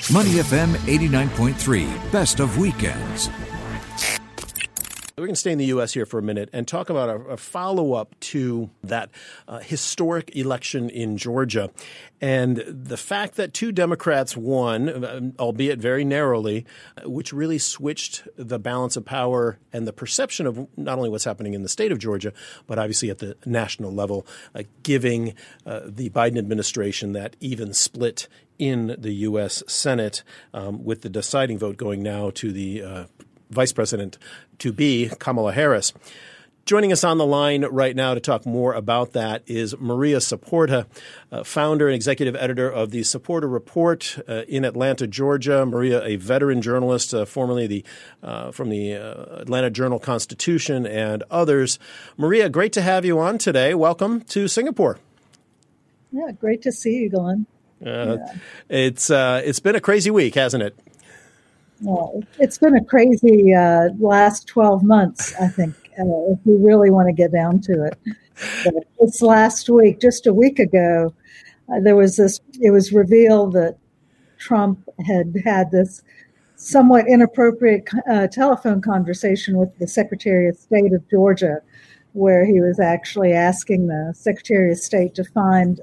Money FM 89.3, best of weekends. We're going to stay in the U.S. here for a minute and talk about a follow-up to that historic election in Georgia. And the fact that two Democrats won, albeit very narrowly, which really switched the balance of power and the perception of not only what's happening in the state of Georgia, but obviously at the national level, giving the Biden administration that even split in the U.S. Senate, with the deciding vote going now to the Vice President-to-be, Kamala Harris. Joining us on the line right now to talk more about that is Maria Saporta, founder and executive editor of the Saporta Report in Atlanta, Georgia. Maria, a veteran journalist, formerly from the Atlanta Journal-Constitution and others. Maria, great to have you on today. Welcome to Singapore. Yeah, great to see you, Glenn. It's been a crazy week, hasn't it? Well, it's been a crazy last 12 months, I think, if we really want to get down to it. But this last week, just a week ago, it was revealed that Trump had this somewhat inappropriate telephone conversation with the Secretary of State of Georgia, where he was actually asking the Secretary of State to find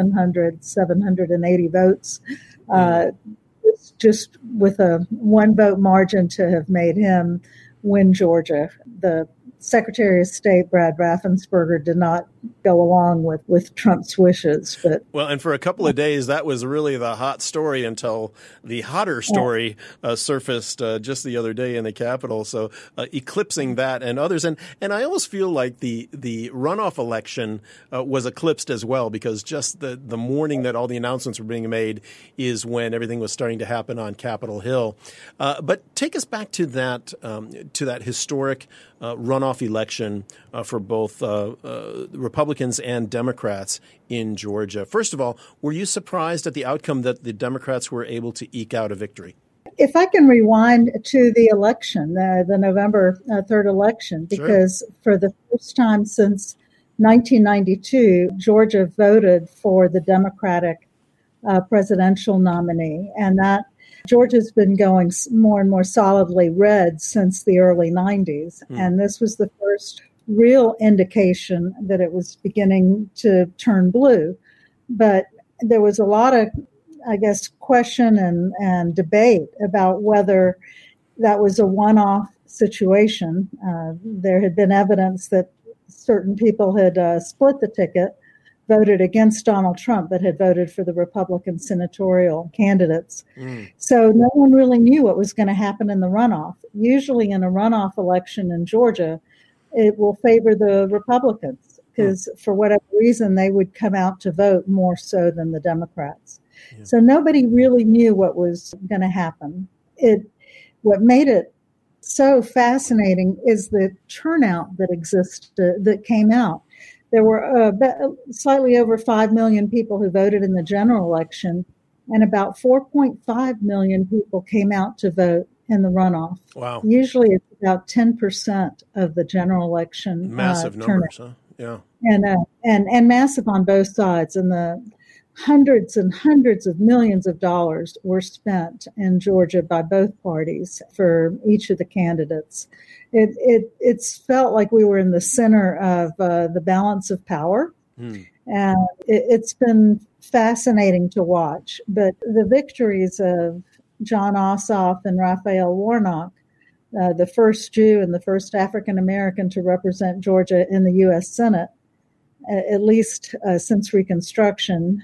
1,780 votes, just with a one-vote margin to have made him win Georgia. The Secretary of State, Brad Raffensperger, did not go along with Trump's wishes. Well, and for a couple of days, that was really the hot story until the hotter story surfaced just the other day in the Capitol. So eclipsing that and others. And I almost feel like the runoff election was eclipsed as well, because just the morning that all the announcements were being made is when everything was starting to happen on Capitol Hill. But take us back to that historic runoff election for both Republicans and Democrats in Georgia. First of all, were you surprised at the outcome that the Democrats were able to eke out a victory? If I can rewind to the election, the November 3rd election, because for the first time since 1992, Georgia voted for the Democratic presidential nominee, and that Georgia's been going more and more solidly red since the early 90s. And this was the first real indication that it was beginning to turn blue. But there was a lot of, I guess, question and debate about whether that was a one-off situation. There had been evidence that certain people had split the ticket, voted against Donald Trump, but had voted for the Republican senatorial candidates. So no one really knew what was going to happen in the runoff. Usually in a runoff election in Georgia, it will favor the Republicans because for whatever reason, they would come out to vote more so than the Democrats. So nobody really knew what was going to happen. What made it so fascinating is the turnout that came out. There were slightly over 5 million people who voted in the general election, and about 4.5 million people came out to vote in the runoff. Wow. Usually it's about 10% of the general election. Massive numbers, huh? Yeah. And massive on both sides. And the hundreds and hundreds of millions of dollars were spent in Georgia by both parties for each of the candidates. It's felt like we were in the center of the balance of power. And it's been fascinating to watch. But the victories of Jon Ossoff and Raphael Warnock, the first Jew and the first African American to represent Georgia in the U.S. Senate, at least since Reconstruction,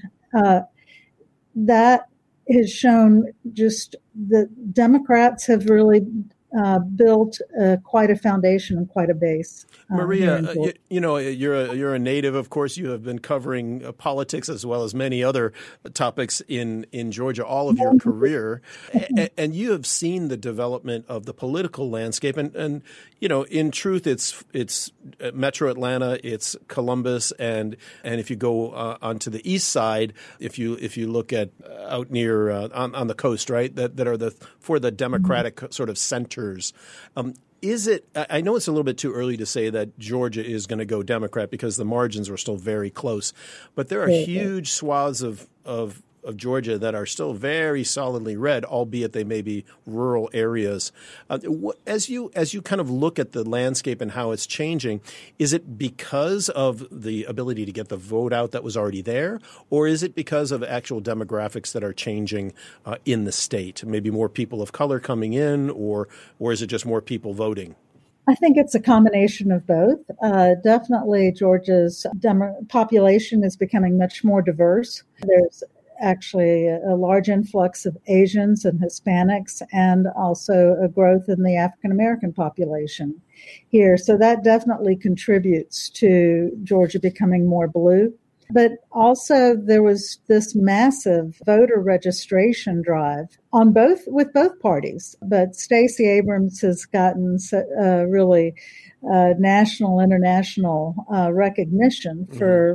that has shown just that Democrats have really built quite a foundation and quite a base. Maria, you're a native. Of course, you have been covering politics as well as many other topics in Georgia all of your career, and you have seen the development of the political landscape. And in truth, it's Metro Atlanta, it's Columbus, and if you go onto the east side, if you look at out near on the coast, right, that are for the Democratic sort of centers. Is it? I know it's a little bit too early to say that Georgia is going to go Democrat because the margins are still very close, but there are huge swaths of of Georgia that are still very solidly red, albeit they may be rural areas. As you kind of look at the landscape and how it's changing, is it because of the ability to get the vote out that was already there, or is it because of actual demographics that are changing in the state? Maybe more people of color coming in, or is it just more people voting? I think it's a combination of both. Definitely, Georgia's population is becoming much more diverse. There's actually a large influx of Asians and Hispanics, and also a growth in the African American population here. So that definitely contributes to Georgia becoming more blue. But also there was this massive voter registration drive with both parties. But Stacey Abrams has gotten really national, international recognition for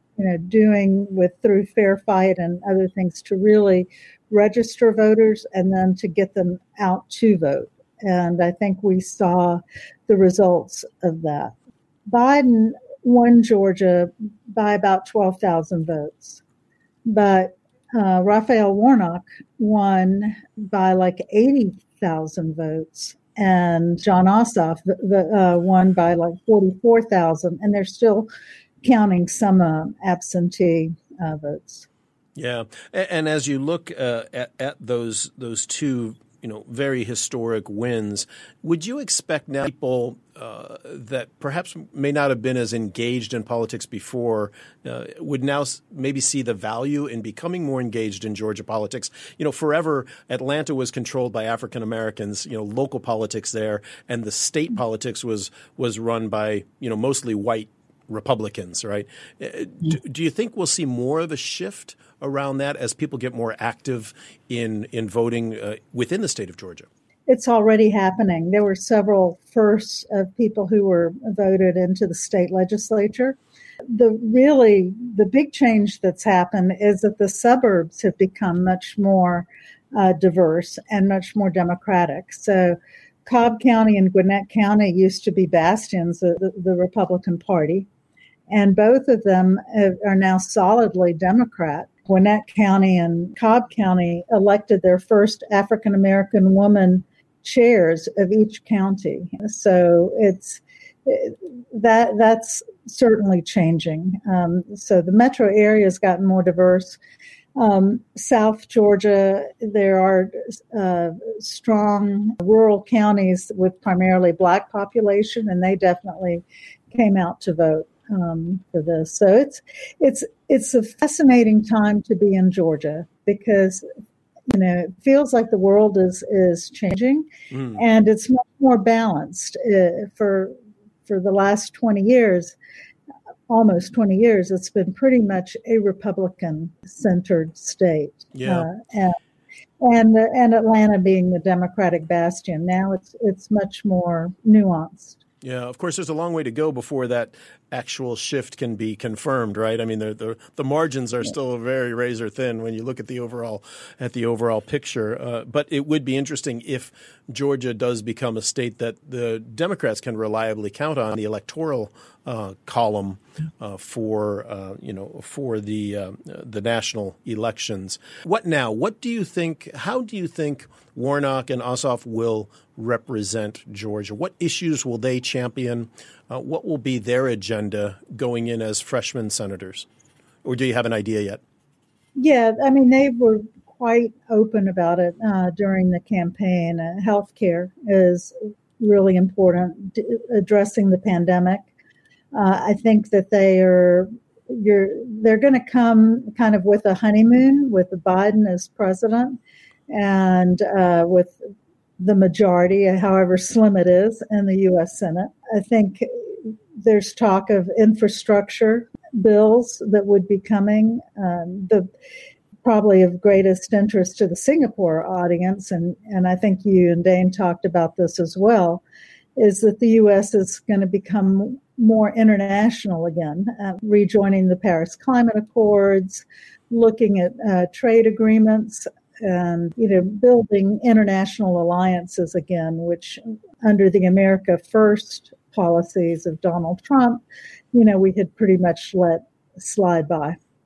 doing through Fair Fight and other things to really register voters and then to get them out to vote. And I think we saw the results of that. Biden won Georgia by about 12,000 votes. But Raphael Warnock won by like 80,000 votes. And Jon Ossoff won by like 44,000. And they're still counting some absentee votes. Yeah. And as you look at those two very historic wins, would you expect now people that perhaps may not have been as engaged in politics before would now maybe see the value in becoming more engaged in Georgia politics? Forever Atlanta was controlled by African Americans, local politics there, and the state politics was run by, mostly white Republicans, right? Do you think we'll see more of a shift around that as people get more active in voting within the state of Georgia? It's already happening. There were several firsts of people who were voted into the state legislature. The big change that's happened is that the suburbs have become much more diverse and much more democratic. So Cobb County and Gwinnett County used to be bastions of the Republican Party, and both of them are now solidly Democrat. Gwinnett County and Cobb County elected their first African American woman chairs of each county. So that's certainly changing. So the metro area has gotten more diverse. South Georgia, there are strong rural counties with primarily Black population, and they definitely came out to vote for this. So it's a fascinating time to be in Georgia because it feels like the world is changing, and it's much more balanced. For the last 20 years, almost 20 years, it's been pretty much a Republican-centered state. Yeah. And Atlanta being the Democratic bastion, now it's much more nuanced. Yeah, of course, there's a long way to go before that actual shift can be confirmed, right? I mean, the margins are still very razor thin when you look at the overall picture. But it would be interesting if Georgia does become a state that the Democrats can reliably count on the electoral column for the national elections. What now? What do you think? How do you think Warnock and Ossoff will represent Georgia? What issues will they champion? What will be their agenda going in as freshman senators? Or do you have an idea yet? Yeah, I mean, they were quite open about it during the campaign. Healthcare is really important, addressing the pandemic. I think that they're going to come kind of with a honeymoon with Biden as president and with the majority, however slim it is, in the U.S. Senate. I think there's talk of infrastructure bills that would be coming. Probably of greatest interest to the Singapore audience, and I think you and Dane talked about this as well, is that the U.S. is going to become more international again, rejoining the Paris Climate Accords, looking at trade agreements, and building international alliances again, which under the America First policies of Donald Trump, we had pretty much let slide by. Yeah.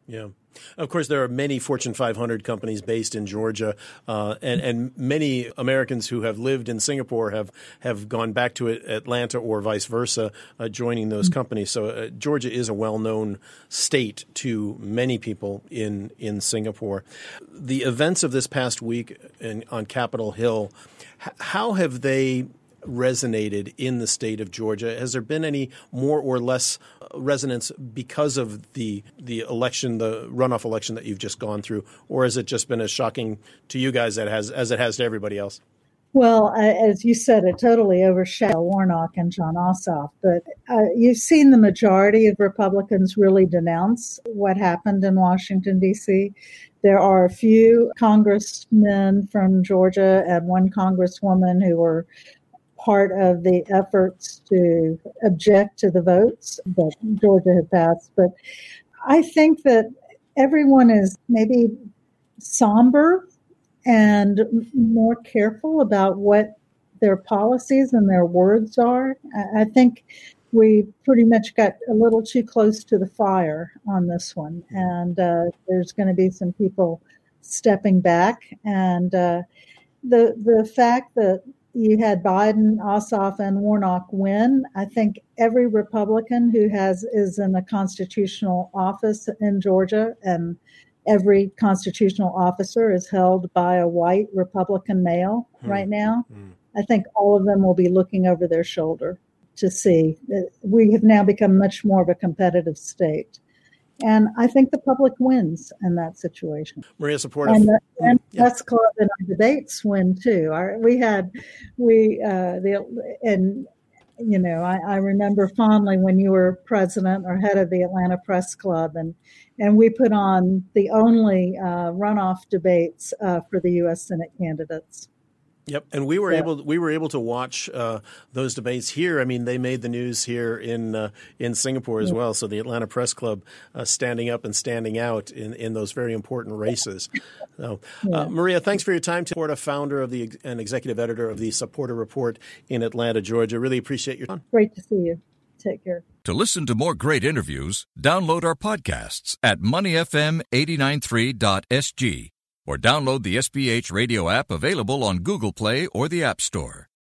Of course, there are many Fortune 500 companies based in Georgia, and many Americans who have lived in Singapore have gone back to Atlanta or vice versa, joining those companies. So Georgia is a well-known state to many people in Singapore. The events of this past week on Capitol Hill, how have they resonated in the state of Georgia? Has there been any more or less resonance because of the election, the runoff election that you've just gone through, or has it just been as shocking to you guys as it has to everybody else? Well, as you said, it totally overshadowed Warnock and Jon Ossoff. But you've seen the majority of Republicans really denounce what happened in Washington, D.C. There are a few congressmen from Georgia and one congresswoman who were part of the efforts to object to the votes that Georgia had passed. But I think that everyone is maybe somber and more careful about what their policies and their words are. I think we pretty much got a little too close to the fire on this one. And there's going to be some people stepping back. And the fact that you had Biden, Ossoff, and Warnock win. I think every Republican who is in a constitutional office in Georgia, and every constitutional officer is held by a white Republican male right now. I think all of them will be looking over their shoulder to see. We have now become much more of a competitive state. And I think the public wins in that situation. Maria Saporta. And Press Club and our debates win too. I remember fondly when you were president or head of the Atlanta Press Club, and we put on the only runoff debates for the U.S. Senate candidates. Yep, and we were able to watch those debates here. I mean, they made the news here in Singapore as well. So the Atlanta Press Club standing up and standing out in those very important races. So, Maria, thanks for your time. Saporta, founder of and executive editor of the Saporta Report in Atlanta, Georgia. Really appreciate your time. Great to see you. Take care. To listen to more great interviews, download our podcasts at moneyfm893.sg. or download the SPH radio app available on Google Play or the App Store.